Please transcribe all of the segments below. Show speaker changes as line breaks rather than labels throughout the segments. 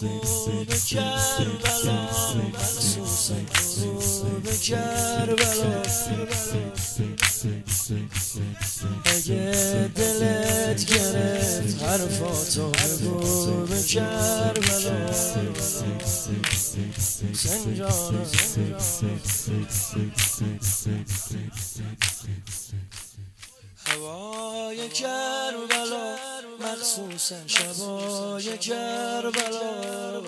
غروب کربلا مخصوصا غروب کربلا اگه دلت گرفت حرفاتو بگو به کربلا سنجانم هوای کربلا مخصوصا شبای کربلا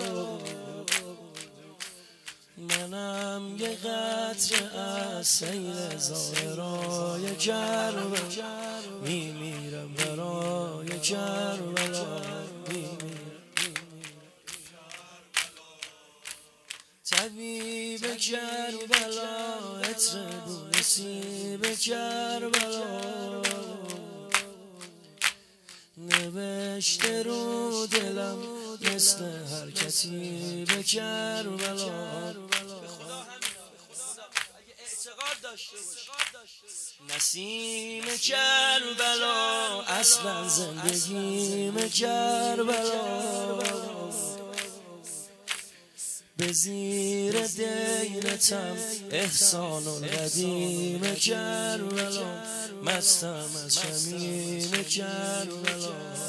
منم یه قطره از سیل زائرای کربلا میمیرم برای کربلا طبیب کربلا عطر نصیب کربلا نوشته رو دلم مثل هر کسی به کربلا نسیم کربلا اصلا زندگیم کربلا به زیر دینتم احسان القدیم کربلا مستم از شمیم کربلا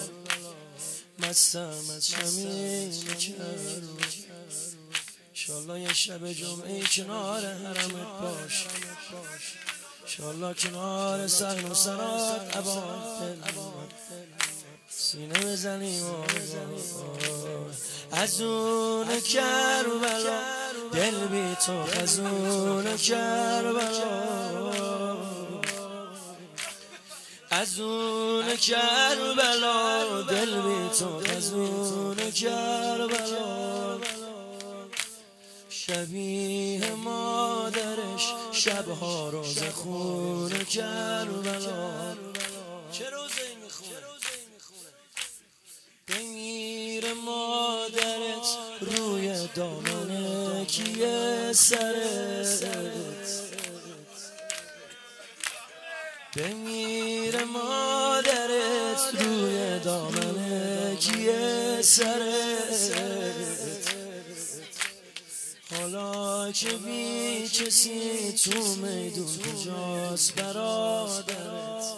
مستم از شمیم کربلا انشالله یه شب جمعه کنار حرمت باش انشالله کنار سحن و سرات عباد سینه بزنیم از اون کربلا دل بی تو از اون کربلا از اون کربلا دل بی تو از اون کربلا شبیه مادرش شبها روز خون کربلا چه روزی میخونه بمیر مادرت روی دامن کیه سرت بمیر مادرت روی دامن کیه سرت حالا که بی کسی تو میدون کجاست برادرت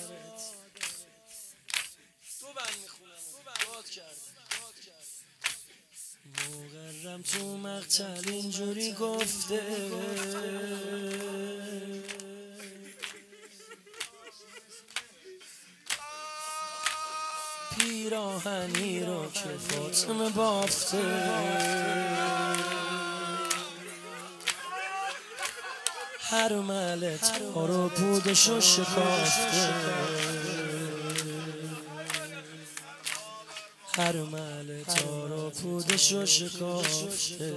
مغرم تو مقتل اینجوری گفته پیراهنی رو که فاطمه بافته هر ملت رو پودشو شکافته هر ملت رو پودشو شکافته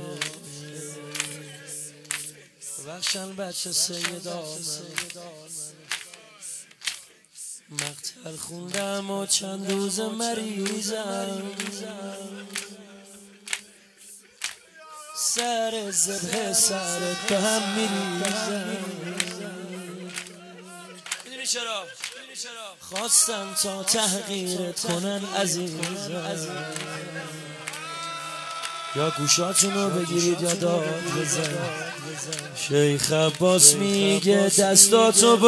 بخشن بچه سیدا مقتل خوندم و چند روز مریضم سر ذبح سرت به هم میریزم میدونی چرا؟ خواستم تا تحقیرت کنن عزیزم یا گوشاتونو بگیرید یا داد بزن شیخ عباس میگه دستاتو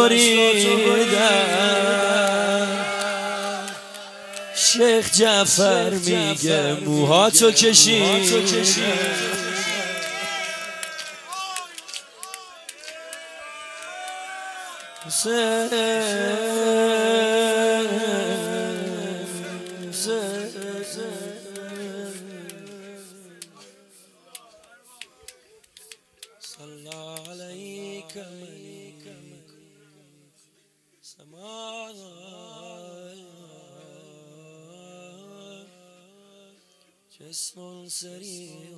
بریدن شیخ جعفر میگه موهاتو کشید صلى عليك ملك سماء جسم سريع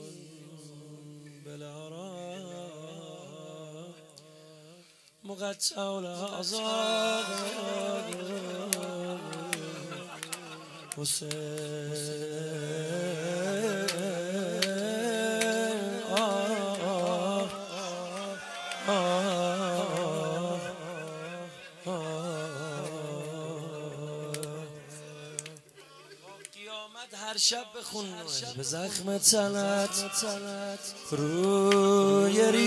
بالعراء مقطع الأعضاء هر شب بخون به زخم تنت روی